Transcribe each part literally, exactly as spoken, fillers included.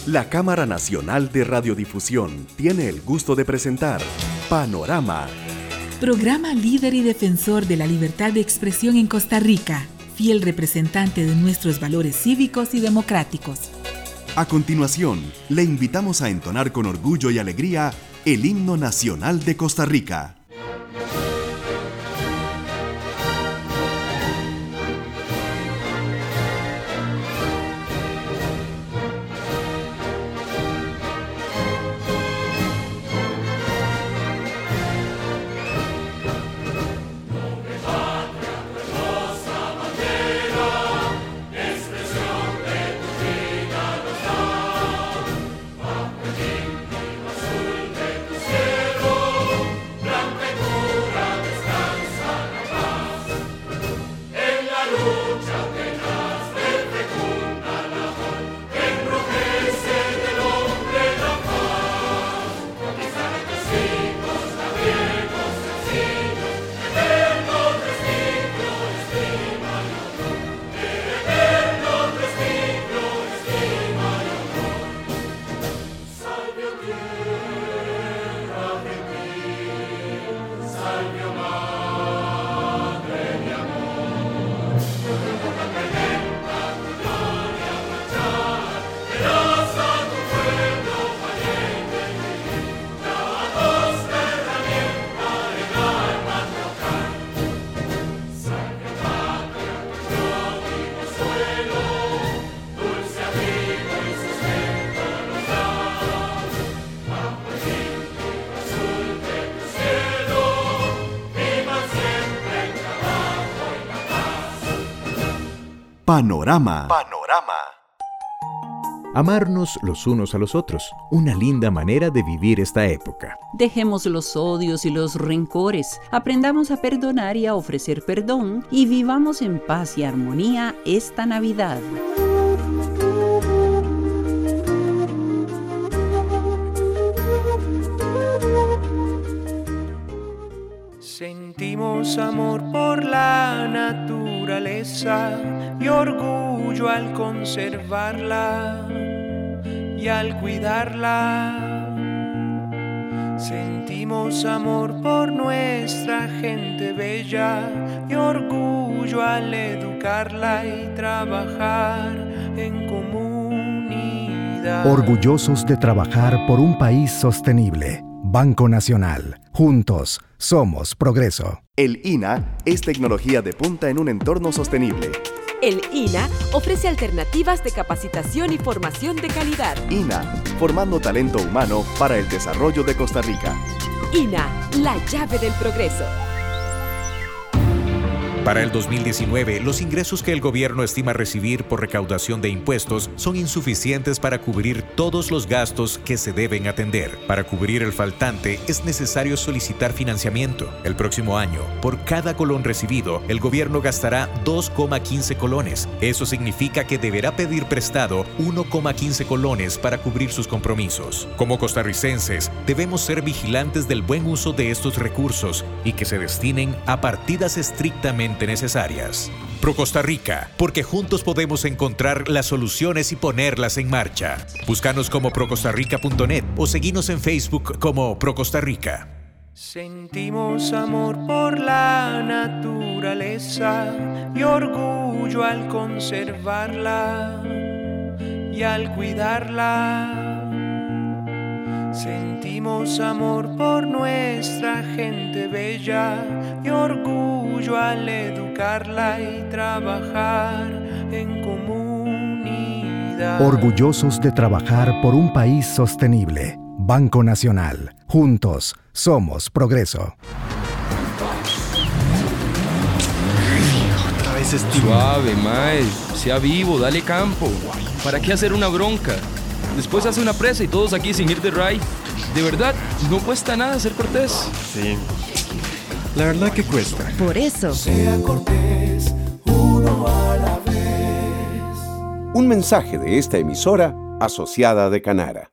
La Cámara Nacional de Radiodifusión tiene el gusto de presentar Panorama. Programa líder y defensor de la libertad de expresión en Costa Rica, fiel representante de nuestros valores cívicos y democráticos. A continuación, le invitamos a entonar con orgullo y alegría el himno nacional de Costa Rica. Panorama. Panorama. Amarnos los unos a los otros, una linda manera de vivir esta época. Dejemos los odios y los rencores, aprendamos a perdonar y a ofrecer perdón y vivamos en paz y armonía esta Navidad. Sentimos amor por la naturaleza y orgullo al conservarla y al cuidarla. Sentimos amor por nuestra gente bella y orgullo al educarla y trabajar en comunidad. Orgullosos de trabajar por un país sostenible. Banco Nacional. Juntos somos progreso. El I N A es tecnología de punta en un entorno sostenible. El I N A ofrece alternativas de capacitación y formación de calidad. I N A, formando talento humano para el desarrollo de Costa Rica. I N A, la llave del progreso. Para el dos mil diecinueve, los ingresos que el gobierno estima recibir por recaudación de impuestos son insuficientes para cubrir todos los gastos que se deben atender. Para cubrir el faltante, es necesario solicitar financiamiento. El próximo año, por cada colón recibido, el gobierno gastará dos coma quince colones. Eso significa que deberá pedir prestado uno coma quince colones para cubrir sus compromisos. Como costarricenses, debemos ser vigilantes del buen uso de estos recursos y que se destinen a partidas estrictamente necesarias. Pro Costa Rica, porque juntos podemos encontrar las soluciones y ponerlas en marcha. Búscanos como pro costa rica punto net o seguinos en Facebook como Pro Costa Rica. Sentimos amor por la naturaleza y orgullo al conservarla y al cuidarla. Sentimos amor por nuestra gente bella y orgullo al educarla y trabajar en comunidad. Orgullosos de trabajar por un país sostenible. Banco Nacional. Juntos somos progreso. Otra vez este... Suave, mae. Sea vivo, dale campo. ¿Para qué hacer una bronca? Después hace una presa y todos aquí sin ir de ray. De verdad, no cuesta nada ser cortés. Sí, la verdad que cuesta. Por eso. Sea cortés, uno a la vez. Un mensaje de esta emisora asociada de Canara.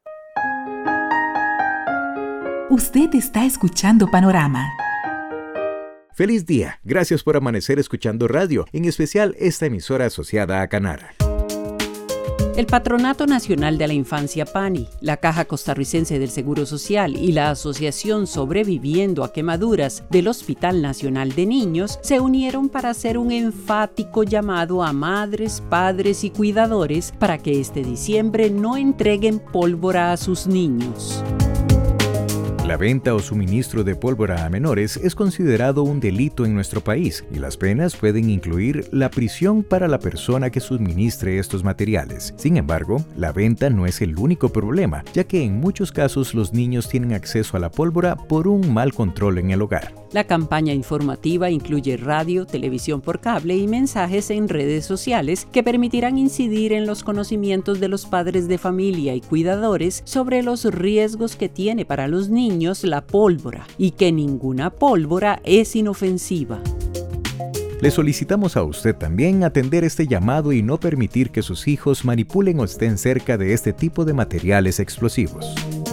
Usted está escuchando Panorama. Feliz día. Gracias por amanecer escuchando radio, en especial esta emisora asociada a Canara. El Patronato Nacional de la Infancia PANI, la Caja Costarricense del Seguro Social y la Asociación Sobreviviendo a Quemaduras del Hospital Nacional de Niños se unieron para hacer un enfático llamado a madres, padres y cuidadores para que este diciembre no entreguen pólvora a sus niños. La venta o suministro de pólvora a menores es considerado un delito en nuestro país y las penas pueden incluir la prisión para la persona que suministre estos materiales. Sin embargo, la venta no es el único problema, ya que en muchos casos los niños tienen acceso a la pólvora por un mal control en el hogar. La campaña informativa incluye radio, televisión por cable y mensajes en redes sociales que permitirán incidir en los conocimientos de los padres de familia y cuidadores sobre los riesgos que tiene para los niños la pólvora y que ninguna pólvora es inofensiva. Le solicitamos a usted también atender este llamado y no permitir que sus hijos manipulen o estén cerca de este tipo de materiales explosivos.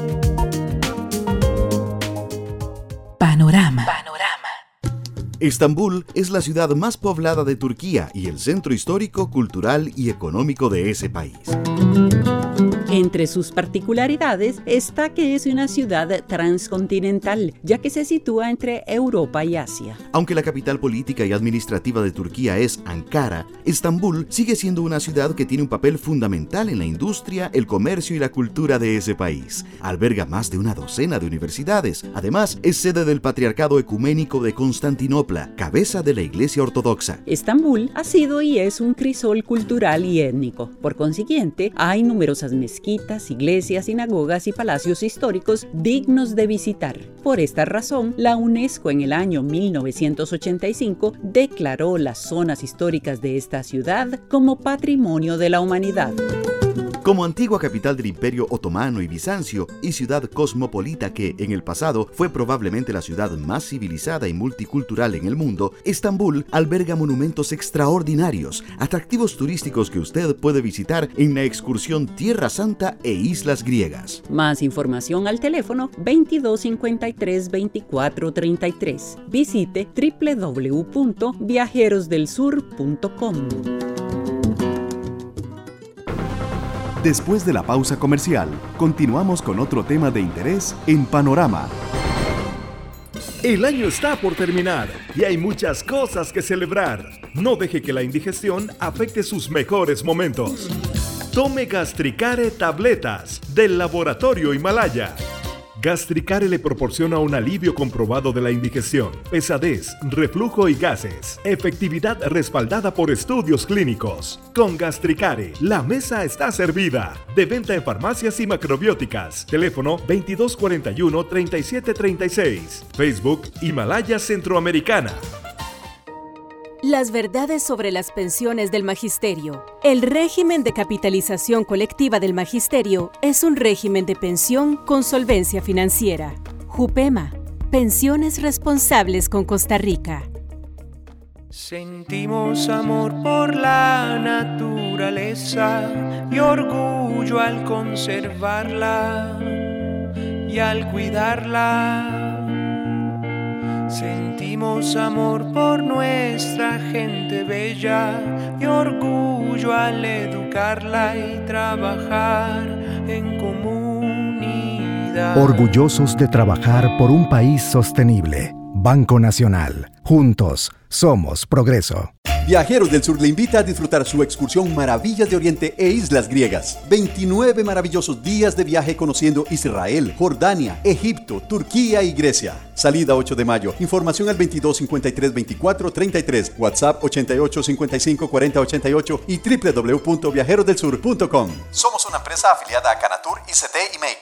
Panorama. Estambul es la ciudad más poblada de Turquía y el centro histórico, cultural y económico de ese país. Entre sus particularidades está que es una ciudad transcontinental, ya que se sitúa entre Europa y Asia. Aunque la capital política y administrativa de Turquía es Ankara, Estambul sigue siendo una ciudad que tiene un papel fundamental en la industria, el comercio y la cultura de ese país. Alberga más de una docena de universidades. Además, es sede del Patriarcado Ecuménico de Constantinopla, cabeza de la Iglesia Ortodoxa. Estambul ha sido y es un crisol cultural y étnico. Por consiguiente, hay numerosas mezquitas, iglesias, sinagogas y palacios históricos dignos de visitar. Por esta razón, la UNESCO en el año mil novecientos ochenta y cinco declaró las zonas históricas de esta ciudad como Patrimonio de la Humanidad. Como antigua capital del Imperio Otomano y Bizancio y ciudad cosmopolita que, en el pasado, fue probablemente la ciudad más civilizada y multicultural en el mundo, Estambul alberga monumentos extraordinarios, atractivos turísticos que usted puede visitar en la excursión Tierra Santa e Islas Griegas. Más información al teléfono veintidós cincuenta y tres veinticuatro treinta y tres. Visite doble u doble u doble u punto viajeros del sur punto com. Después de la pausa comercial, continuamos con otro tema de interés en Panorama. El año está por terminar y hay muchas cosas que celebrar. No deje que la indigestión afecte sus mejores momentos. Tome Gastricare Tabletas del Laboratorio Himalaya. Gastricare le proporciona un alivio comprobado de la indigestión, pesadez, reflujo y gases. Efectividad respaldada por estudios clínicos. Con Gastricare, la mesa está servida. De venta en farmacias y macrobióticas. Teléfono veintidós cuarenta y uno, treinta y siete treinta y seis. Facebook Himalaya Centroamericana. Las verdades sobre las pensiones del magisterio. El régimen de capitalización colectiva del magisterio es un régimen de pensión con solvencia financiera. JUPEMA, pensiones responsables con Costa Rica. Sentimos amor por la naturaleza y orgullo al conservarla y al cuidarla. Sentimos amor por nuestra gente bella y orgullo al educarla y trabajar en comunidad. Orgullosos de trabajar por un país sostenible. Banco Nacional. Juntos somos progreso. Viajeros del Sur le invita a disfrutar su excursión Maravillas de Oriente e Islas Griegas. veintinueve maravillosos días de viaje conociendo Israel, Jordania, Egipto, Turquía y Grecia. Salida ocho de mayo. Información al veintidós cincuenta y tres veinticuatro treinta y tres. WhatsApp ochenta y ocho cincuenta y cinco cuarenta ochenta y ocho y doble u doble u doble u punto viajeros del sur punto com. Somos una empresa afiliada a Canatur, I C T y M E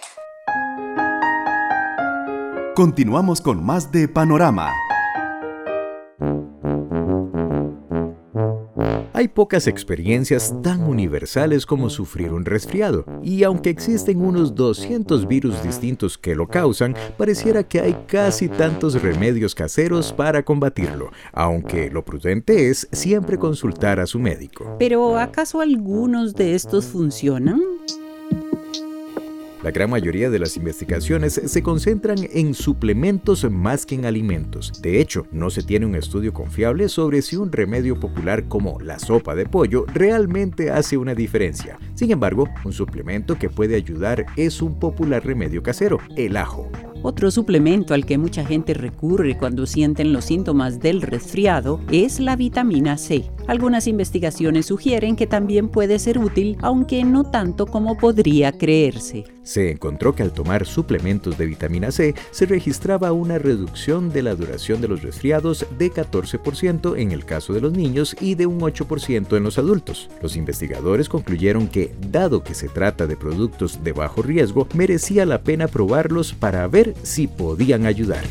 I C. Continuamos con más de Panorama. Hay pocas experiencias tan universales como sufrir un resfriado, y aunque existen unos doscientos virus distintos que lo causan, pareciera que hay casi tantos remedios caseros para combatirlo, aunque lo prudente es siempre consultar a su médico. ¿Pero acaso algunos de estos funcionan? La La gran mayoría de las investigaciones se concentran en suplementos más que en alimentos. De hecho, no se tiene un estudio confiable sobre si un remedio popular como la sopa de pollo realmente hace una diferencia. Sin embargo, un suplemento que puede ayudar es un popular remedio casero, el ajo. Otro suplemento al que mucha gente recurre cuando sienten los síntomas del resfriado es la vitamina C. Algunas investigaciones sugieren que también puede ser útil, aunque no tanto como podría creerse. Se encontró que al tomar suplementos de vitamina C se registraba una reducción de la duración de los resfriados de catorce por ciento en el caso de los niños y de un ocho por ciento en los adultos. Los investigadores concluyeron que, dado que se trata de productos de bajo riesgo, merecía la pena probarlos para ver si podían ayudar.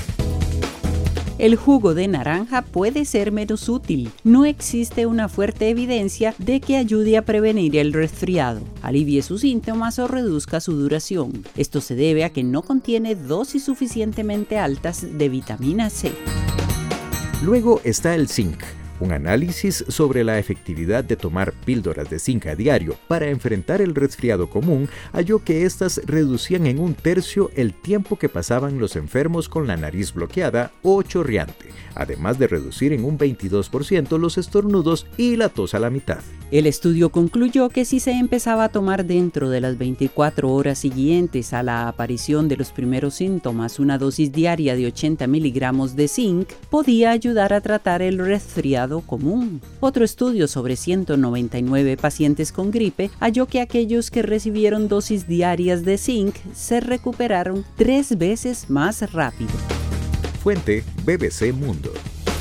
El jugo de naranja puede ser menos útil. No existe una fuerte evidencia de que ayude a prevenir el resfriado, alivie sus síntomas o reduzca su duración. Esto se debe a que no contiene dosis suficientemente altas de vitamina C. Luego está el zinc. Un análisis sobre la efectividad de tomar píldoras de zinc a diario para enfrentar el resfriado común halló que éstas reducían en un tercio el tiempo que pasaban los enfermos con la nariz bloqueada o chorreante, además de reducir en un veintidós por ciento los estornudos y la tos a la mitad. El estudio concluyó que si se empezaba a tomar dentro de las veinticuatro horas siguientes a la aparición de los primeros síntomas una dosis diaria de ochenta miligramos de zinc, podía ayudar a tratar el resfriado común. Otro estudio sobre ciento noventa y nueve pacientes con gripe halló que aquellos que recibieron dosis diarias de zinc se recuperaron tres veces más rápido. Fuente B B C Mundo.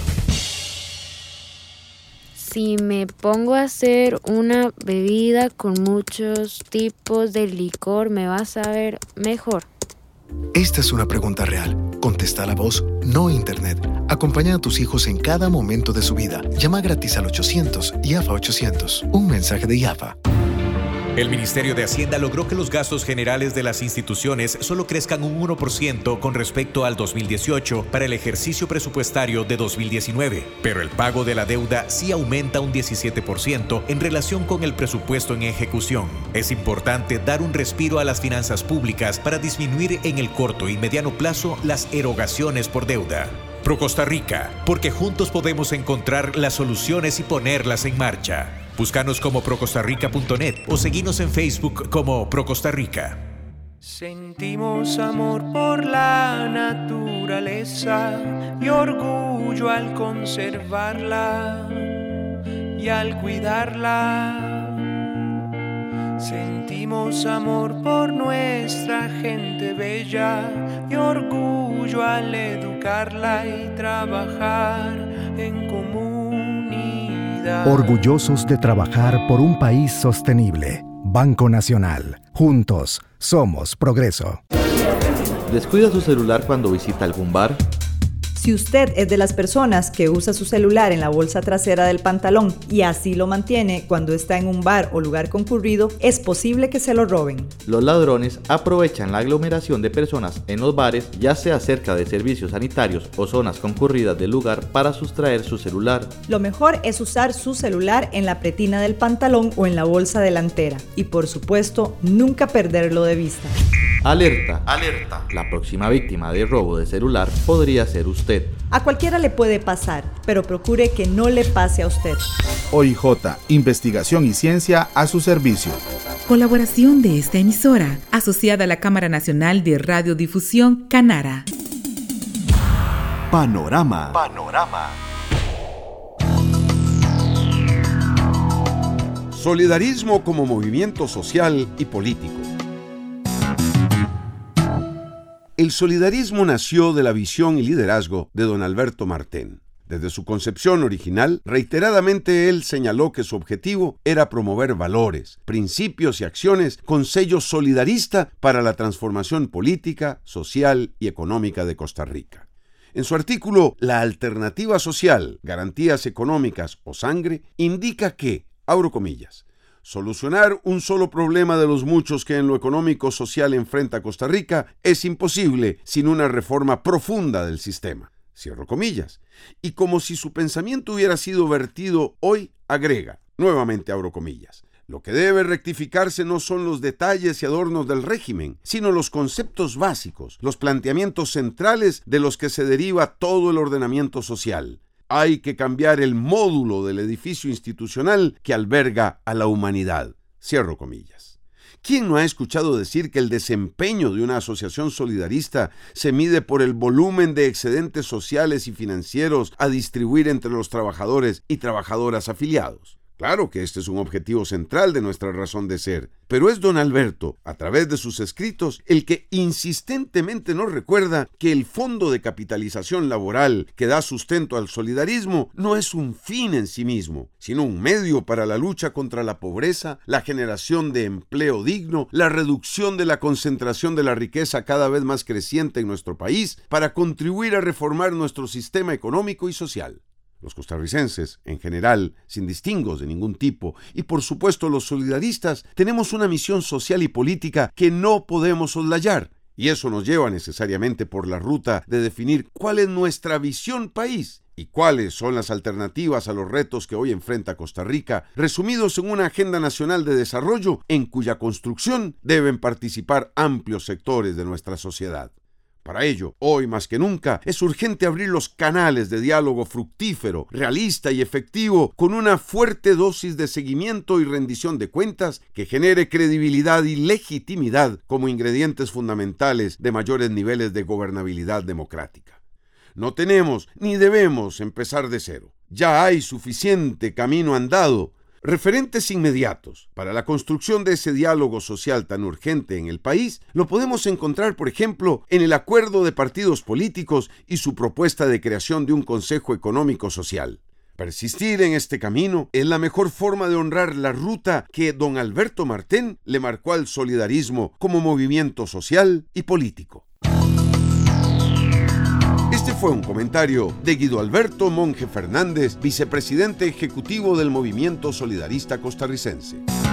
Si me pongo a hacer una bebida con muchos tipos de licor, ¿me va a saber mejor? Esta es una pregunta real. Contesta la voz, no internet. Acompaña a tus hijos en cada momento de su vida. Llama gratis al ochocientos I A F A ochocientos. Un mensaje de I A F A. El Ministerio de Hacienda logró que los gastos generales de las instituciones solo crezcan un uno por ciento con respecto al dos mil dieciocho para el ejercicio presupuestario de dos mil diecinueve, pero el pago de la deuda sí aumenta un diecisiete por ciento en relación con el presupuesto en ejecución. Es importante dar un respiro a las finanzas públicas para disminuir en el corto y mediano plazo las erogaciones por deuda. Pro Costa Rica, porque juntos podemos encontrar las soluciones y ponerlas en marcha. Búscanos como pro costa rica punto net o seguinos en Facebook como Pro Costa Rica. Sentimos amor por la naturaleza y orgullo al conservarla y al cuidarla. Sentimos amor por nuestra gente bella y orgullo al educarla y trabajar en comunidad. Orgullosos de trabajar por un país sostenible. Banco Nacional. Juntos somos progreso. ¿Descuida su celular cuando visita algún bar? Si usted es de las personas que usa su celular en la bolsa trasera del pantalón y así lo mantiene cuando está en un bar o lugar concurrido, es posible que se lo roben. Los ladrones aprovechan la aglomeración de personas en los bares, ya sea cerca de servicios sanitarios o zonas concurridas del lugar, para sustraer su celular. Lo mejor es usar su celular en la pretina del pantalón o en la bolsa delantera y, por supuesto, nunca perderlo de vista. Alerta, alerta. La próxima víctima de robo de celular podría ser usted. A cualquiera le puede pasar, pero procure que no le pase a usted. O I J, Investigación y Ciencia a su servicio. Colaboración de esta emisora, asociada a la Cámara Nacional de Radiodifusión, Canara. Panorama. Panorama. Solidarismo como movimiento social y político. El solidarismo nació de la visión y liderazgo de don Alberto Martén. Desde su concepción original, reiteradamente él señaló que su objetivo era promover valores, principios y acciones con sello solidarista para la transformación política, social y económica de Costa Rica. En su artículo La alternativa social, garantías económicas o sangre, indica que, abro comillas, solucionar un solo problema de los muchos que en lo económico-social enfrenta Costa Rica es imposible sin una reforma profunda del sistema. Cierro comillas. Y como si su pensamiento hubiera sido vertido hoy, agrega, nuevamente abro comillas, Lo que debe rectificarse no son los detalles y adornos del régimen, sino los conceptos básicos, los planteamientos centrales de los que se deriva todo el ordenamiento social. Hay que cambiar el módulo del edificio institucional que alberga a la humanidad. Cierro comillas. ¿Quién no ha escuchado decir que el desempeño de una asociación solidarista se mide por el volumen de excedentes sociales y financieros a distribuir entre los trabajadores y trabajadoras afiliados? Claro que este es un objetivo central de nuestra razón de ser, pero es don Alberto, a través de sus escritos, el que insistentemente nos recuerda que el Fondo de Capitalización Laboral que da sustento al solidarismo no es un fin en sí mismo, sino un medio para la lucha contra la pobreza, la generación de empleo digno, la reducción de la concentración de la riqueza cada vez más creciente en nuestro país, para contribuir a reformar nuestro sistema económico y social. Los costarricenses, en general, sin distingos de ningún tipo, y por supuesto los solidaristas, tenemos una misión social y política que no podemos soslayar, y eso nos lleva necesariamente por la ruta de definir cuál es nuestra visión país y cuáles son las alternativas a los retos que hoy enfrenta Costa Rica, resumidos en una agenda nacional de desarrollo en cuya construcción deben participar amplios sectores de nuestra sociedad. Para ello, hoy más que nunca, es urgente abrir los canales de diálogo fructífero, realista y efectivo, con una fuerte dosis de seguimiento y rendición de cuentas que genere credibilidad y legitimidad como ingredientes fundamentales de mayores niveles de gobernabilidad democrática. No tenemos ni debemos empezar de cero. Ya hay suficiente camino andado. Referentes inmediatos para la construcción de ese diálogo social tan urgente en el país lo podemos encontrar, por ejemplo, en el acuerdo de partidos políticos y su propuesta de creación de un Consejo Económico Social. Persistir en este camino es la mejor forma de honrar la ruta que don Alberto Martén le marcó al solidarismo como movimiento social y político. Este fue un comentario de Guido Alberto Monge Fernández, vicepresidente ejecutivo del Movimiento Solidarista Costarricense.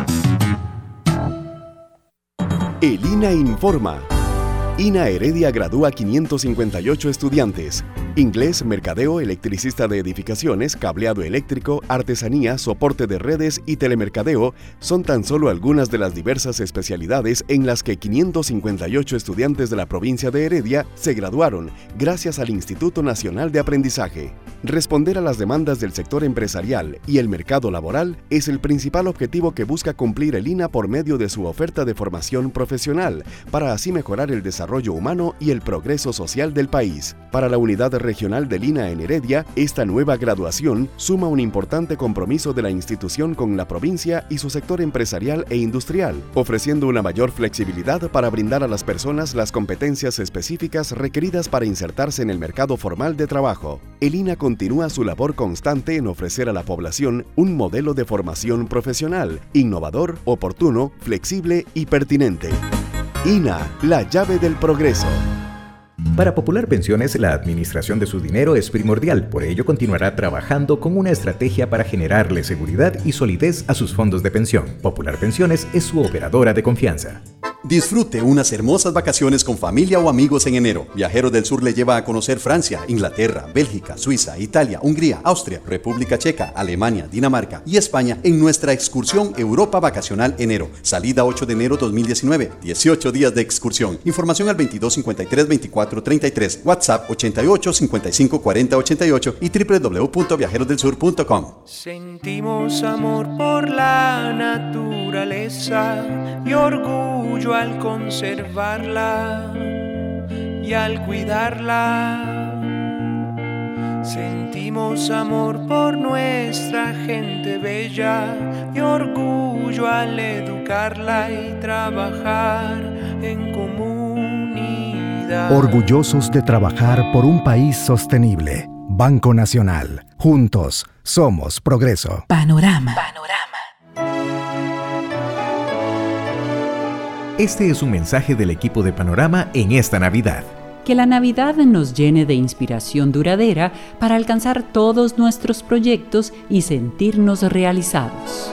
El I N A informa. I N A Heredia gradúa quinientos cincuenta y ocho estudiantes. Inglés, mercadeo, electricista de edificaciones, cableado eléctrico, artesanía, soporte de redes y telemercadeo son tan solo algunas de las diversas especialidades en las que quinientos cincuenta y ocho estudiantes de la provincia de Heredia se graduaron gracias al Instituto Nacional de Aprendizaje. Responder a las demandas del sector empresarial y el mercado laboral es el principal objetivo que busca cumplir el I N A por medio de su oferta de formación profesional, para así mejorar el desarrollo humano y el progreso social del país. Para la unidad regional del I N A en Heredia, esta nueva graduación suma un importante compromiso de la institución con la provincia y su sector empresarial e industrial, ofreciendo una mayor flexibilidad para brindar a las personas las competencias específicas requeridas para insertarse en el mercado formal de trabajo. El I N A continúa su labor constante en ofrecer a la población un modelo de formación profesional, innovador, oportuno, flexible y pertinente. I N A, la llave del progreso. Para Popular Pensiones, la administración de su dinero es primordial, por ello continuará trabajando con una estrategia para generarle seguridad y solidez a sus fondos de pensión. Popular Pensiones es su operadora de confianza. Disfrute unas hermosas vacaciones con familia o amigos en enero. Viajeros del Sur le lleva a conocer Francia, Inglaterra, Bélgica, Suiza, Italia, Hungría, Austria, República Checa, Alemania, Dinamarca y España en nuestra excursión Europa Vacacional Enero. Salida ocho de enero dos mil diecinueve. dieciocho días de excursión. Información al veintidós cincuenta y tres veinticuatro treinta y tres. WhatsApp ochenta y ocho cincuenta y cinco cuarenta ochenta y ocho y doble u doble u doble u punto viajeros del sur punto com. Sentimos amor por la naturaleza y orgullo al conservarla y al cuidarla. Sentimos amor por nuestra gente bella y orgullo al educarla y trabajar en comunidad. Orgullosos de trabajar por un país sostenible. Banco Nacional. Juntos somos progreso. Panorama. Panorama. Este es un mensaje del equipo de Panorama en esta Navidad. Que la Navidad nos llene de inspiración duradera para alcanzar todos nuestros proyectos y sentirnos realizados.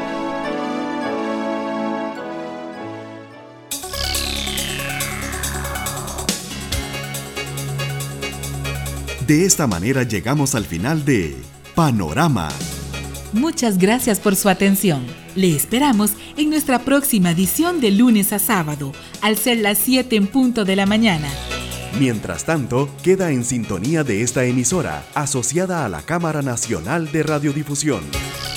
De esta manera llegamos al final de Panorama. Muchas gracias por su atención. Le esperamos en nuestra próxima edición de lunes a sábado, al ser las siete en punto de la mañana. Mientras tanto, queda en sintonía de esta emisora, asociada a la Cámara Nacional de Radiodifusión.